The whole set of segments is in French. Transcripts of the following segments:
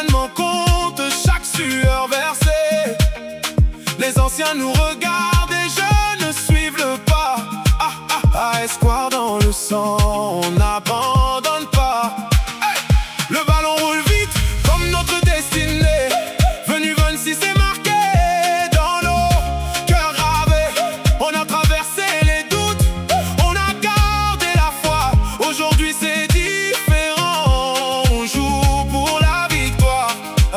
pleinement compte chaque sueur versée. Les anciens nous regardent et jeunes suivent le pas. Espoir dans le sang, on n'abandonne pas. Hey! Le ballon roule vite comme notre destinée. Venu 26 c'est marqué dans nos cœurs gravés. On a traversé les doutes, on a gardé la foi. Aujourd'hui c'est différent, on joue pour la victoire.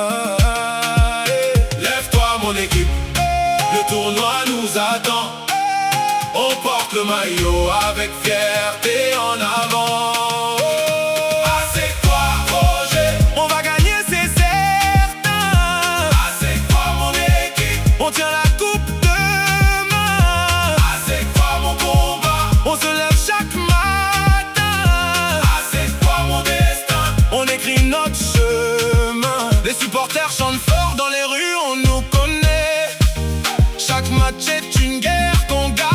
Lève-toi mon équipe, le tournoi nous attend. On porte le maillot avec fierté en avant. C'est toi, Roger, on va gagner, c'est certain. C'est toi, mon équipe, on tient la coupe demain. C'est toi, mon combat, on se lève chaque matin. C'est toi, mon destin, on écrit notre chemin. Les supporters chantent fort dans les rues, on nous connaît. Chaque match est une guerre qu'on gagne.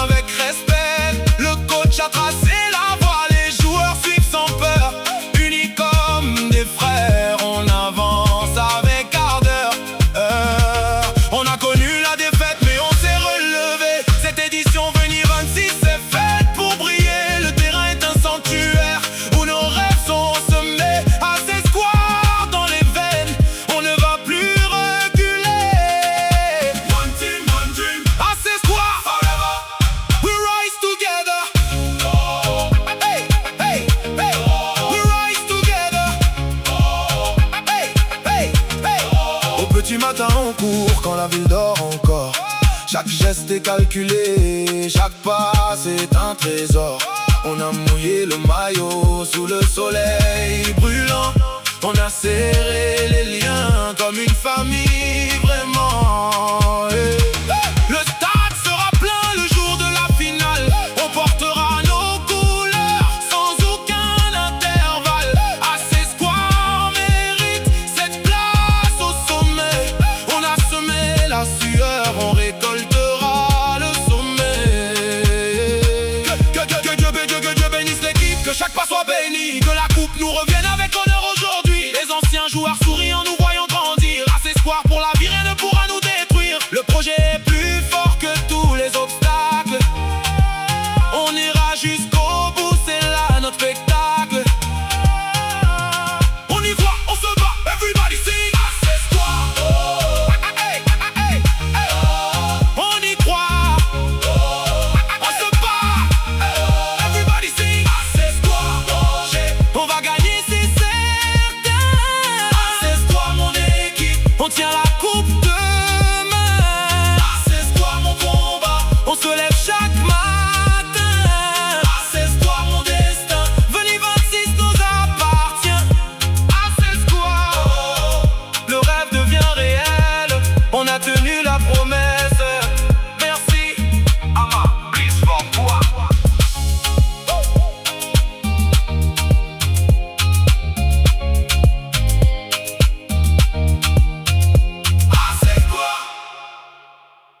A tracé la voie, les joueurs suivent sans peur. Unis comme des frères, on avance avec ardeur. On a connu la défaite mais on s'est relevé. Cette édition venir 26 c'est faite pour briller. Le terrain est un sanctuaire où nos rêves sont semés. Assez square dans les veines, on ne va plus reculer. One team, one dream. Assez square forever, we rise together. Petit matin on court quand la ville dort encore. Chaque geste est calculé, chaque pas c'est un trésor. On a mouillé le maillot sous le soleil brûlant. On a serré les liens comme une famille vraiment. Le stade sera plein le jour de la finale. On portera nos couleurs sans aucun intervalle. Assez Square mérite cette place au sommet. On a semé la sueur, on récoltera le sommet. Que Dieu bénisse l'équipe, que chaque pas soit béni, que la coupe nous revienne avec honneur aujourd'hui. Les anciens joueurs sourient en nous voyant grandir. Assez Square pour la vie, rien ne pourra nous détruire. Le projet est plus fort que tous les obstacles. On ira jusqu'au bout, c'est là notre spectacle. On y croit, on se bat, everybody sing. Assez Square, on y croit, on se bat, everybody sing. Assez Square, on va gagner, c'est certain. Assez Square, mon équipe, on tient la